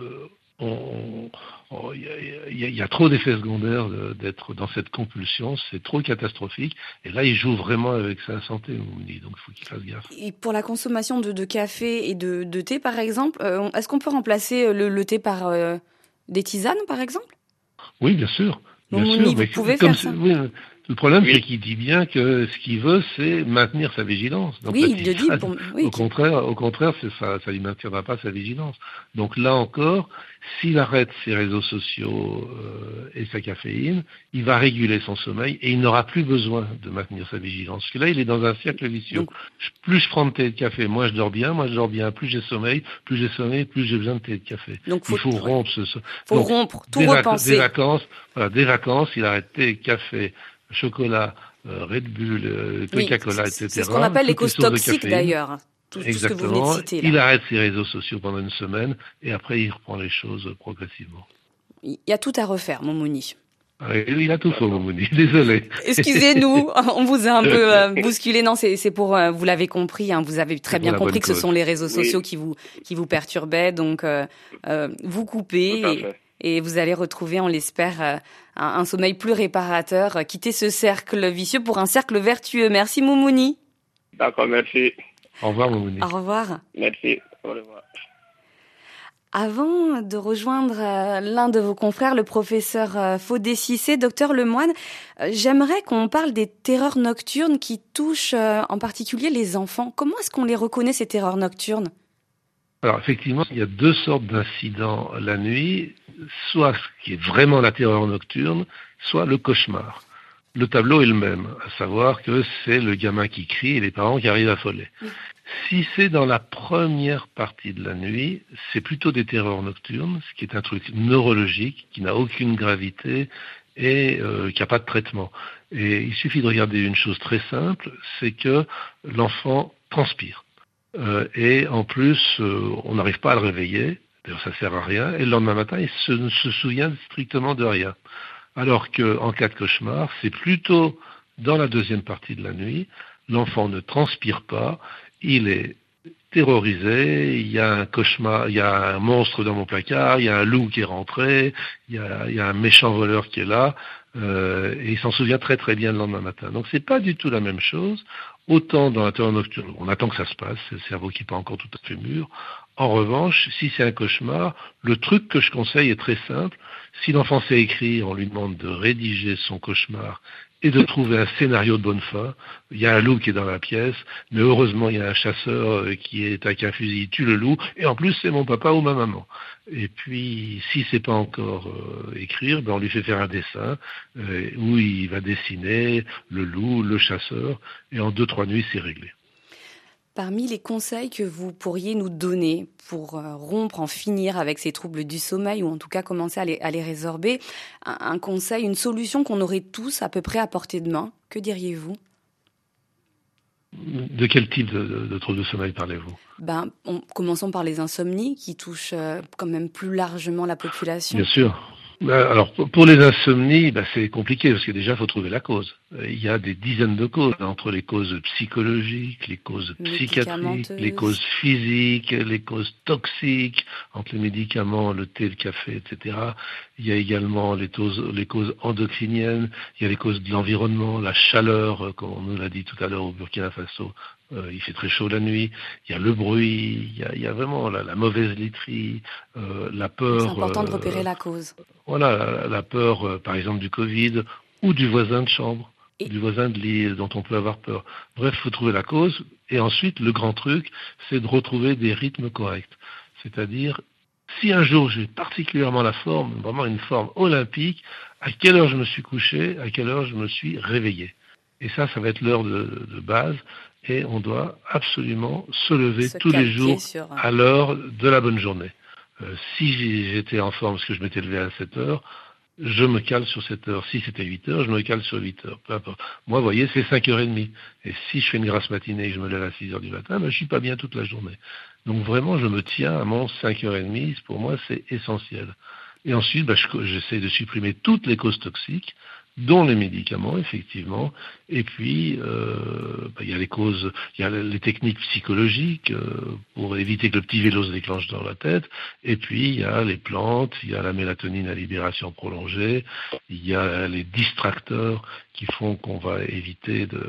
on, on, y, a, y, a, y a trop d'effets secondaires de, d'être dans cette compulsion, c'est trop catastrophique. Et là, il joue vraiment avec sa santé, donc il faut qu'il fasse gaffe. Et pour la consommation de, de café et de, de thé, par exemple, euh, est-ce qu'on peut remplacer le, le thé par euh, des tisanes, par exemple ? Oui, bien sûr. Bien Mouni, sûr, vous mais pouvez comme faire ça. Oui, le problème, oui. c'est qu'il dit bien que ce qu'il veut, c'est maintenir sa vigilance. Donc, oui, il le dit. Pour... Oui, au contraire, au contraire, c'est ça, ça lui maintiendra pas sa vigilance. Donc là encore, s'il arrête ses réseaux sociaux euh, et sa caféine, il va réguler son sommeil et il n'aura plus besoin de maintenir sa vigilance. Parce que là, il est dans un cercle vicieux. Donc, plus je prends de thé et de café, moins je dors bien, moins je dors bien, plus j'ai sommeil, plus j'ai sommeil, plus j'ai besoin de thé et de café. Donc, faut il faut t- rompre ce. Faut Donc, rompre, tout des repenser. Vac- des vacances, voilà, des vacances, il arrête thé, café, chocolat, euh, Red Bull, euh, Coca-Cola, oui, et cetera. C'est ce qu'on appelle les causes toxiques d'ailleurs. Tout, Exactement. Tout ce que vous venez de citer, là. Il arrête ses réseaux sociaux pendant une semaine et après il reprend les choses progressivement. Il y a tout à refaire, Moumouni. Ah, il a tout fait, Moumouni. Désolé. Excusez-nous, on vous a un peu euh, bousculé. Non, c'est, c'est pour, euh, vous l'avez compris, hein, vous avez très bien compris que ce sont les réseaux sociaux oui. qui vous qui vous perturbaient. Donc, euh, euh, vous coupez et, et vous allez retrouver, on l'espère, euh, un, un sommeil plus réparateur. Euh, quitter ce cercle vicieux pour un cercle vertueux. Merci, Moumouni. D'accord, merci. Au revoir, Moumouni. Au revoir. Merci. Au revoir. Avant de rejoindre euh, l'un de vos confrères, le professeur euh, Fodé Cissé, docteur Lemoine, euh, j'aimerais qu'on parle des terreurs nocturnes qui touchent euh, en particulier les enfants. Comment est-ce qu'on les reconnaît, ces terreurs nocturnes ? Alors effectivement, il y a deux sortes d'incidents la nuit, soit ce qui est vraiment la terreur nocturne, soit le cauchemar. Le tableau est le même, à savoir que c'est le gamin qui crie et les parents qui arrivent affolés. Oui. Si c'est dans la première partie de la nuit, c'est plutôt des terreurs nocturnes, ce qui est un truc neurologique, qui n'a aucune gravité et euh, qui n'a pas de traitement. Et il suffit de regarder une chose très simple, c'est que l'enfant transpire. Euh, et en plus, euh, on n'arrive pas à le réveiller, d'ailleurs ça sert à rien, et le lendemain matin, il se, ne se souvient strictement de rien. Alors qu'en cas de cauchemar, c'est plutôt dans la deuxième partie de la nuit, l'enfant ne transpire pas, il est terrorisé, il y a un cauchemar, il y a un monstre dans mon placard, il y a un loup qui est rentré, il y a, il y a un méchant voleur qui est là, euh, et il s'en souvient très très bien le lendemain matin. Donc c'est pas du tout la même chose, autant dans la terreur nocturne, on attend que ça se passe, c'est le cerveau qui n'est pas encore tout à fait mûr. En revanche, si c'est un cauchemar, le truc que je conseille est très simple. Si l'enfant sait écrire, on lui demande de rédiger son cauchemar et de trouver un scénario de bonne foi. Il y a un loup qui est dans la pièce, mais heureusement il y a un chasseur qui est avec un fusil, il tue le loup, et en plus c'est mon papa ou ma maman. Et puis si c'est pas encore euh, écrire, ben on lui fait faire un dessin euh, où il va dessiner le loup, le chasseur, et en deux trois nuits c'est réglé. Parmi les conseils que vous pourriez nous donner pour euh, rompre, en finir avec ces troubles du sommeil, ou en tout cas commencer à les, à les résorber, un, un conseil, une solution qu'on aurait tous à peu près à portée de main, que diriez-vous ? De quel type de, de, de troubles de sommeil parlez-vous ? Ben, on, commençons par les insomnies qui touchent euh, quand même plus largement la population. Bien sûr. Alors, pour les insomnies, bah, c'est compliqué parce que déjà, il faut trouver la cause. Il y a des dizaines de causes, entre les causes psychologiques, les causes psychiatriques, les causes physiques, les causes toxiques, entre les médicaments, le thé, le café, et cetera. Il y a également les causes, les causes endocriniennes, il y a les causes de l'environnement, la chaleur, comme on nous l'a dit tout à l'heure au Burkina Faso. Euh, il fait très chaud la nuit, il y a le bruit, il y a, il y a vraiment la, la mauvaise literie, euh, la peur. C'est important euh, de repérer la cause. Voilà, la, la peur, euh, par exemple, du Covid ou du voisin de chambre, et... du voisin de lit dont on peut avoir peur. Bref, il faut trouver la cause. Et ensuite, le grand truc, c'est de retrouver des rythmes corrects. C'est-à-dire, si un jour j'ai particulièrement la forme, vraiment une forme olympique, à quelle heure je me suis couché, à quelle heure je me suis réveillé. Et ça, ça va être l'heure de, de base. Et on doit absolument se lever se tous les jours sur... à l'heure de la bonne journée. Euh, si j'étais en forme parce que je m'étais levé à sept heures, je me cale sur sept heures. Si c'était huit heures, je me cale sur huit heures. Peu importe. Moi, vous voyez, c'est cinq heures trente. Et si je fais une grasse matinée et que je me lève à six heures du matin, ben, je suis pas bien toute la journée. Donc vraiment, je me tiens à mon cinq heures trente. Pour moi, c'est essentiel. Et ensuite, ben, je, j'essaie de supprimer toutes les causes toxiques, dont les médicaments, effectivement. Et puis, euh, bah, il y a les causes, il y a les techniques psychologiques euh, pour éviter que le petit vélo se déclenche dans la tête. Et puis, il y a les plantes, il y a la mélatonine à libération prolongée, il y a les distracteurs qui font qu'on va éviter de,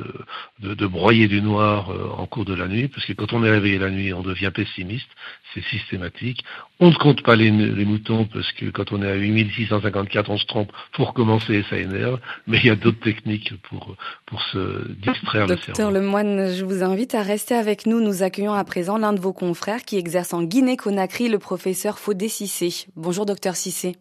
de, de broyer du noir euh, en cours de la nuit, parce que quand on est réveillé la nuit, on devient pessimiste, c'est systématique. On ne compte pas les, les moutons, parce que quand on est à huit mille six cent cinquante-quatre, on se trompe, faut recommencer, ça énerve, mais il y a d'autres techniques pour, pour se distraire le cerveau. Docteur Lemoine, je vous invite à rester avec nous. Nous accueillons à présent l'un de vos confrères qui exerce en Guinée-Conakry, le professeur Fodé Cissé. Bonjour docteur Cissé.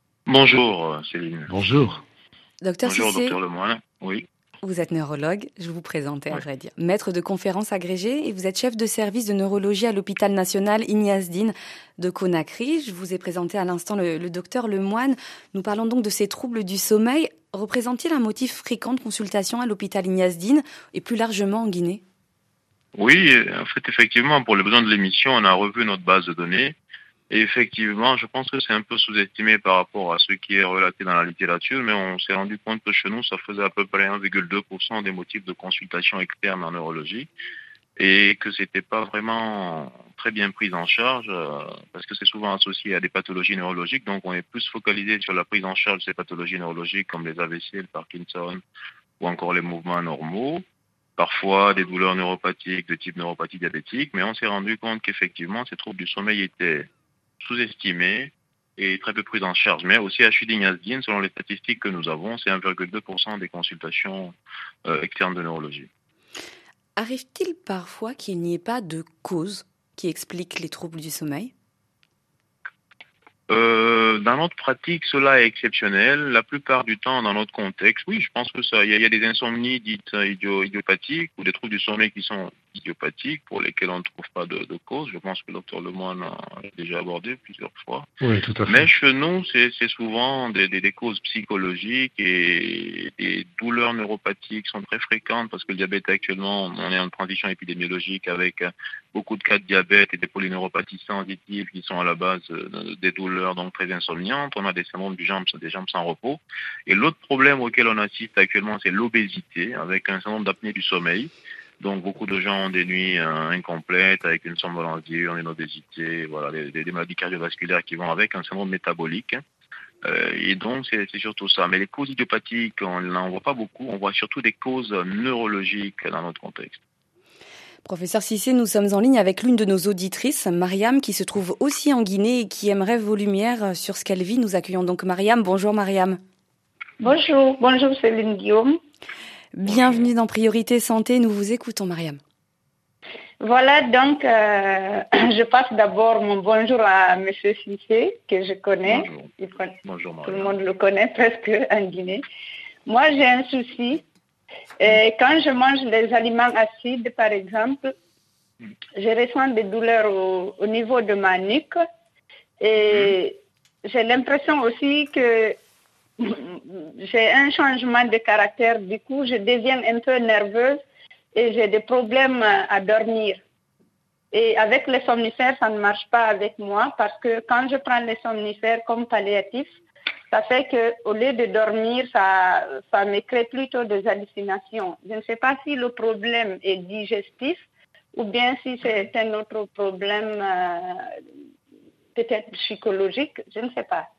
Bonjour Céline. Bonjour. Docteur Bonjour Cissé. docteur Lemoine, oui. Vous êtes neurologue, je vais vous présenter à oui. vrai dire. Maître de conférences agrégé et vous êtes chef de service de neurologie à l'hôpital national Ignace-Dine de Conakry. Je vous ai présenté à l'instant le, le docteur Lemoine. Nous parlons donc de ces troubles du sommeil. Représente-t-il un motif fréquent de consultation à l'hôpital Ignace-Dine et plus largement en Guinée ? Oui, en fait, effectivement, pour les besoins de l'émission, on a revu notre base de données. Et effectivement, je pense que c'est un peu sous-estimé par rapport à ce qui est relaté dans la littérature, mais on s'est rendu compte que chez nous, ça faisait à peu près un virgule deux pour cent des motifs de consultation externe en neurologie et que c'était pas vraiment très bien pris en charge euh, parce que c'est souvent associé à des pathologies neurologiques. Donc, on est plus focalisé sur la prise en charge de ces pathologies neurologiques comme les A V C, le Parkinson ou encore les mouvements normaux. Parfois des douleurs neuropathiques de type neuropathie diabétique, mais on s'est rendu compte qu'effectivement, ces troubles du sommeil étaient sous-estimé et très peu pris en charge. Mais aussi à Ignace-Dine, selon les statistiques que nous avons, c'est un virgule deux pour cent des consultations euh, externes de neurologie. Arrive-t-il parfois qu'il n'y ait pas de cause qui explique les troubles du sommeil ? Euh, dans notre pratique, cela est exceptionnel. La plupart du temps, dans notre contexte, oui, je pense que ça, il y, y a des insomnies dites idio, idiopathiques ou des troubles du sommeil qui sont idiopathiques pour lesquels on ne trouve pas de, de cause. Je pense que le docteur Lemoine a déjà abordé plusieurs fois. Oui, tout à fait. Mais chez nous, c'est, c'est souvent des, des, des causes psychologiques et des douleurs neuropathiques sont très fréquentes parce que le diabète actuellement, on est en transition épidémiologique avec beaucoup de cas de diabète et des polyneuropathies sensitives qui sont à la base des douleurs donc très insomniantes. On a des syndromes du jambes, des jambes sans repos. Et l'autre problème auquel on assiste actuellement, c'est l'obésité avec un syndrome d'apnée du sommeil. Donc beaucoup de gens ont des nuits euh, incomplètes avec une somnolence diurne, une obésité, voilà, des, des, des maladies cardiovasculaires qui vont avec un syndrome métabolique. Euh, et donc c'est, c'est surtout ça. Mais les causes idiopathiques, on n'en voit pas beaucoup. On voit surtout des causes neurologiques dans notre contexte. Professeur Cissé, nous sommes en ligne avec l'une de nos auditrices, Mariam, qui se trouve aussi en Guinée et qui aimerait vos lumières sur ce qu'elle vit. Nous accueillons donc Mariam. Bonjour Mariam. Bonjour, bonjour Céline Guillaume. Bienvenue dans Priorité Santé, nous vous écoutons Mariam. Voilà, donc euh, je passe d'abord mon bonjour à Monsieur Cissé, que je connais. Bonjour. Il connaît, Bonjour tout Mariam. le monde le connaît presque en Guinée. Moi, j'ai un souci. Et quand je mange des aliments acides, par exemple, je ressens des douleurs au, au niveau de ma nuque. Et j'ai l'impression aussi que j'ai un changement de caractère. Du coup, je deviens un peu nerveuse et j'ai des problèmes à dormir. Et avec les somnifères, ça ne marche pas avec moi parce que quand je prends les somnifères comme palliatif, ça fait qu'au lieu de dormir, ça, ça me crée plutôt des hallucinations. Je ne sais pas si le problème est digestif ou bien si c'est un autre problème euh, peut-être psychologique, je ne sais pas.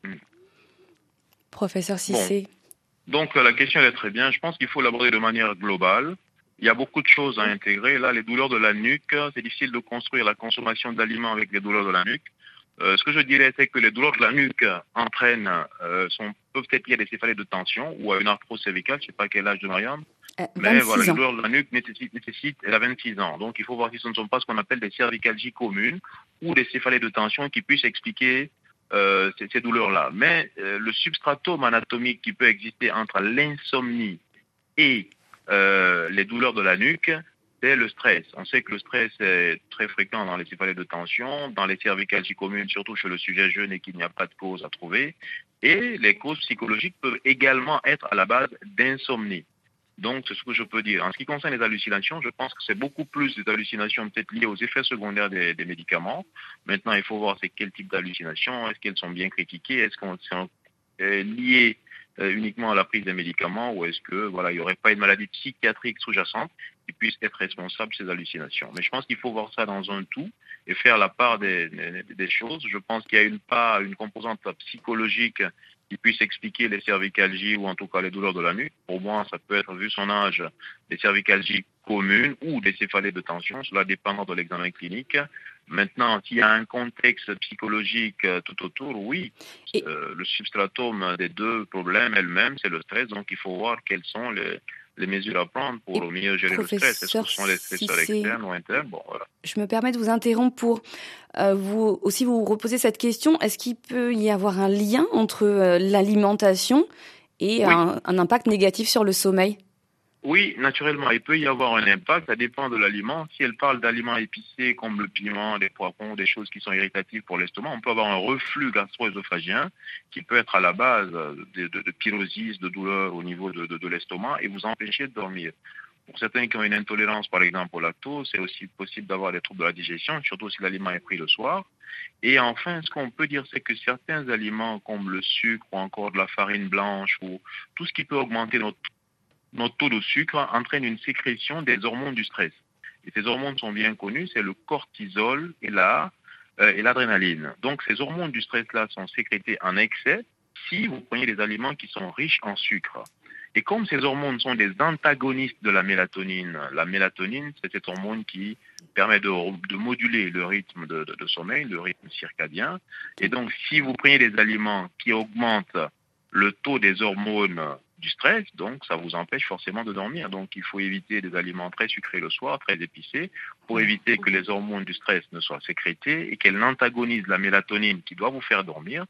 Professeur Cissé. Bon. Donc la question elle est très bien. Je pense qu'il faut l'aborder de manière globale. Il y a beaucoup de choses à intégrer. Là, les douleurs de la nuque, c'est difficile de construire la consommation d'aliments avec les douleurs de la nuque. Euh, ce que je dirais, c'est que les douleurs de la nuque entraînent, euh, sont, peuvent être liées à des céphalées de tension ou à une arthrose cervicale. Je ne sais pas quel âge de Mariam. Euh, Mais voilà, les ans. douleurs de la nuque nécessitent, nécessitent, elle a vingt-six ans. Donc il faut voir si ce ne sont pas ce qu'on appelle des cervicalgies communes ou des céphalées de tension qui puissent expliquer euh, ces, ces douleurs-là. Mais euh, le substratome anatomique qui peut exister entre l'insomnie et euh, les douleurs de la nuque, c'est le stress. On sait que le stress est très fréquent dans les céphalées de tension, dans les cervicalgies communes, surtout chez le sujet jeune et qu'il n'y a pas de cause à trouver. Et les causes psychologiques peuvent également être à la base d'insomnie. Donc, c'est ce que je peux dire. En ce qui concerne les hallucinations, je pense que c'est beaucoup plus des hallucinations peut-être liées aux effets secondaires des, des médicaments. Maintenant, il faut voir c'est quel type d'hallucinations, est-ce qu'elles sont bien critiquées, est-ce qu'elles sont euh, liées euh, uniquement à la prise des médicaments ou est-ce que voilà, il n'y aurait pas une maladie psychiatrique sous-jacente qui puisse être responsable de ces hallucinations. Mais je pense qu'il faut voir ça dans un tout et faire la part des, des, des choses. Je pense qu'il y a une part, une composante psychologique qui puisse expliquer les cervicalgies ou en tout cas les douleurs de la nuque. Pour moi, ça peut être, vu son âge, des cervicalgies communes ou des céphalées de tension, cela dépendant de l'examen clinique. Maintenant, s'il y a un contexte psychologique tout autour, oui, Et... euh, le substratome des deux problèmes elles-mêmes, c'est le stress, donc il faut voir quelles sont les, les mesures à prendre pour au mieux gérer le stress. Est-ce que ce sont les stresseurs Cissé, externes ou internes? Bon, voilà. Je me permets de vous interrompre pour euh, vous aussi vous reposer cette question. Est-ce qu'il peut y avoir un lien entre euh, l'alimentation et Oui. un, un impact négatif sur le sommeil? Oui, naturellement, il peut y avoir un impact, ça dépend de l'aliment. Si elle parle d'aliments épicés comme le piment, les poivrons, des choses qui sont irritatives pour l'estomac, on peut avoir un reflux gastro-œsophagien qui peut être à la base de, de, de pyrosis, de douleur au niveau de, de, de l'estomac et vous empêcher de dormir. Pour certains qui ont une intolérance, par exemple, au lactose, c'est aussi possible d'avoir des troubles de la digestion, surtout si l'aliment est pris le soir. Et enfin, ce qu'on peut dire, c'est que certains aliments comme le sucre ou encore de la farine blanche ou tout ce qui peut augmenter notre notre taux de sucre entraîne une sécrétion des hormones du stress. Et ces hormones sont bien connues, c'est le cortisol et la, euh, et l'adrénaline. Donc ces hormones du stress-là sont sécrétées en excès si vous prenez des aliments qui sont riches en sucre. Et comme ces hormones sont des antagonistes de la mélatonine, la mélatonine, c'est cette hormone qui permet de, de moduler le rythme de, de, de sommeil, le rythme circadien. Et donc si vous prenez des aliments qui augmentent le taux des hormones du stress, donc ça vous empêche forcément de dormir. Donc il faut éviter des aliments très sucrés le soir, très épicés, pour éviter que les hormones du stress ne soient sécrétées et qu'elles n'antagonisent la mélatonine qui doit vous faire dormir.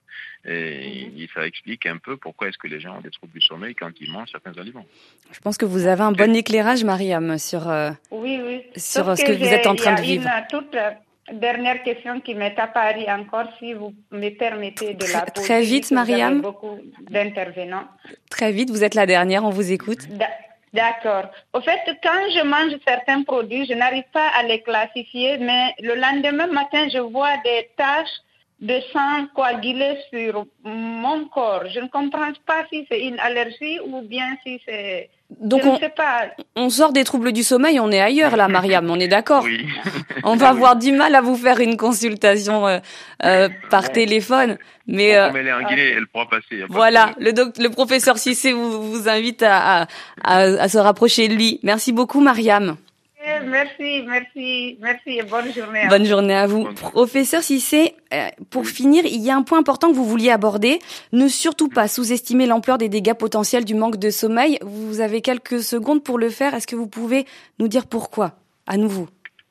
Et, et ça explique un peu pourquoi est-ce que les gens ont des troubles du sommeil quand ils mangent certains aliments. Je pense que vous avez un bon éclairage, Mariam, sur, euh, oui, oui. sur Sauf ce que, que vous êtes en train de vivre. Il y a une toute dernière question qui m'est apparue encore, si vous me permettez de la poser. Très vite, Mariam. Beaucoup d'intervenants. Très vite, vous êtes la dernière, on vous écoute. D'accord. Au fait, quand je mange certains produits, je n'arrive pas à les classifier, mais le lendemain matin, je vois des taches de sang coagulé sur mon corps. Je ne comprends pas si c'est une allergie ou bien si c'est... Donc je on, ne sais pas. On sort des troubles du sommeil, on est ailleurs là, Mariam, on est d'accord. Oui. On va avoir du mal à vous faire une consultation euh, euh, par bon. téléphone, mais bon, comme elle est en Guinée, elle pourra passer. Voilà, le, doc, le professeur Cissé vous, vous invite à, à, à, à se rapprocher de lui. Merci beaucoup, Mariam. Merci, merci, merci et bonne journée. Bonne journée à vous. Professeur Cissé, euh, pour finir, il y a un point important que vous vouliez aborder. Ne surtout pas sous-estimer l'ampleur des dégâts potentiels du manque de sommeil. Vous avez quelques secondes pour le faire. Est-ce que vous pouvez nous dire pourquoi, à nouveau?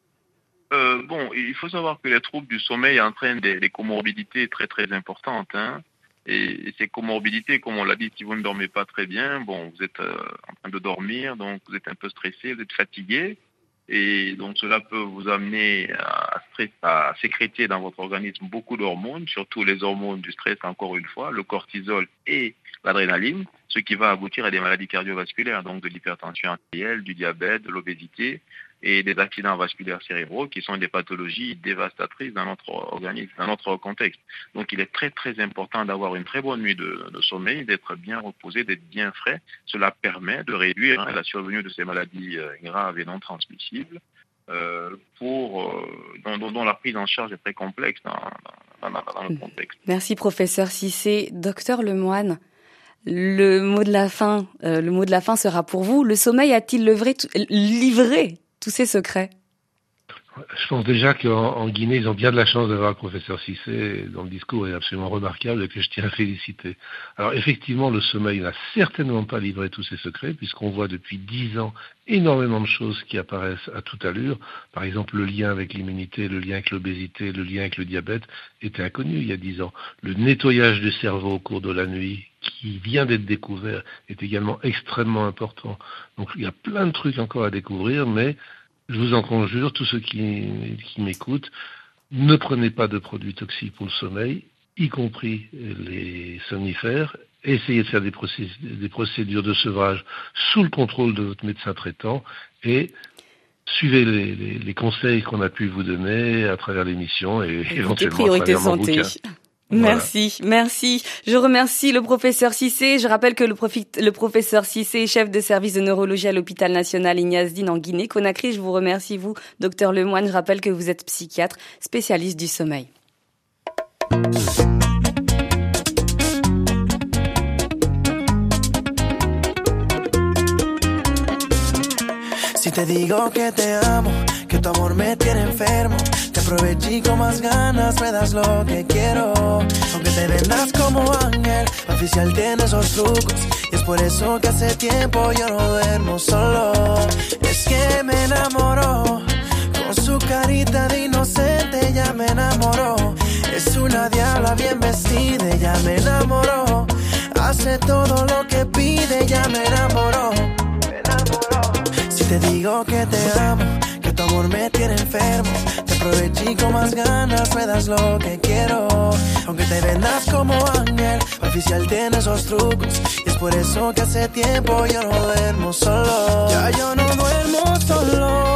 Euh, bon, il faut savoir que les troubles du sommeil entraînent des, des comorbidités très très importantes. Hein. Et, et ces comorbidités, comme on l'a dit, si vous ne dormez pas très bien, bon, vous êtes euh, en train de dormir, donc vous êtes un peu stressé, vous êtes fatigué. Et donc cela peut vous amener à, stress, à sécréter dans votre organisme beaucoup d'hormones, surtout les hormones du stress, encore une fois, le cortisol et l'adrénaline, ce qui va aboutir à des maladies cardiovasculaires, donc de l'hypertension artérielle, du diabète, de l'obésité et des accidents vasculaires cérébraux qui sont des pathologies dévastatrices dans notre organisme, dans notre contexte. Donc il est très très important d'avoir une très bonne nuit de, de sommeil, d'être bien reposé, d'être bien frais. Cela permet de réduire hein, la survenue de ces maladies euh, graves et non transmissibles, euh, pour, euh, dont, dont, dont la prise en charge est très complexe dans, dans, dans, dans le contexte. Merci professeur Cissé. Docteur Lemoine, le mot de la fin, euh, le mot de la fin sera pour vous. Le sommeil a-t-il livré, livré tous ces secrets? Je pense déjà qu'en en Guinée, ils ont bien de la chance d'avoir le professeur Cissé, dont le discours est absolument remarquable et que je tiens à féliciter. Alors effectivement, le sommeil n'a certainement pas livré tous ses secrets, puisqu'on voit depuis dix ans énormément de choses qui apparaissent à toute allure. Par exemple, le lien avec l'immunité, le lien avec l'obésité, le lien avec le diabète était inconnu il y a dix ans. Le nettoyage du cerveau au cours de la nuit, qui vient d'être découvert, est également extrêmement important. Donc il y a plein de trucs encore à découvrir, mais je vous en conjure, tous ceux qui, qui m'écoutent, ne prenez pas de produits toxiques pour le sommeil, y compris les somnifères. Essayez de faire des procédures, des procédures de sevrage sous le contrôle de votre médecin traitant et suivez les, les, les conseils qu'on a pu vous donner à travers l'émission et, et éventuellement Priorité à travers mon santé. bouquin. Merci, voilà. merci. Je remercie le professeur Cissé. Je rappelle que le, profi- le professeur Cissé est chef de service de neurologie à l'hôpital national Ignace Dine en Guinée-Conakry. Je vous remercie, vous, docteur Lemoine. Je rappelle que vous êtes psychiatre, spécialiste du sommeil. Si te digo que te amo, que tu amor me tiene enfermo, te aproveché con más ganas, me das lo que quiero. Aunque te vendas como ángel, oficial tiene esos trucos, y es por eso que hace tiempo yo no duermo solo. Es que me enamoró, con su carita de inocente ya me enamoró. Es una diabla bien vestida, ya me enamoró. Hace todo lo que pide, ya me enamoró. Si te digo que te amo, que tu amor me tiene enfermo, te aproveché con más ganas, me das lo que quiero. Aunque te vendas como ángel, oficial tiene esos trucos, y es por eso que hace tiempo yo no duermo solo. Ya yo no duermo solo.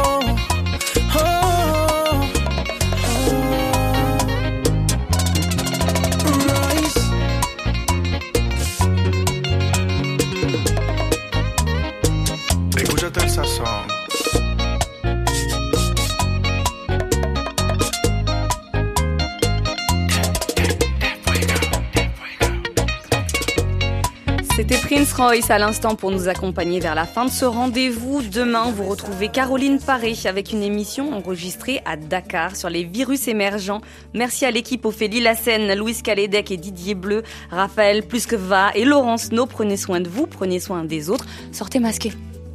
El sazón. C'était Prince Royce à l'instant pour nous accompagner vers la fin de ce rendez-vous. Demain, vous retrouvez Caroline Paré avec une émission enregistrée à Dakar sur les virus émergents. Merci à l'équipe Ophélie Lassène, Louise Calédec et Didier Bleu, Raphaël Plusqueva et Laurence No. Prenez soin de vous, prenez soin des autres. Sortez masqués.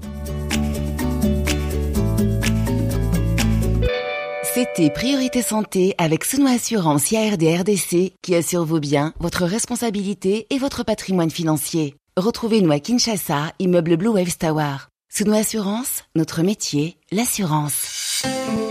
C'était Priorité Santé avec Souno Assurance I A R D R D C qui assure vos biens, votre responsabilité et votre patrimoine financier. Retrouvez-nous à Kinshasa, immeuble Blue Waves Tower. Souno Assurance, notre métier, l'assurance.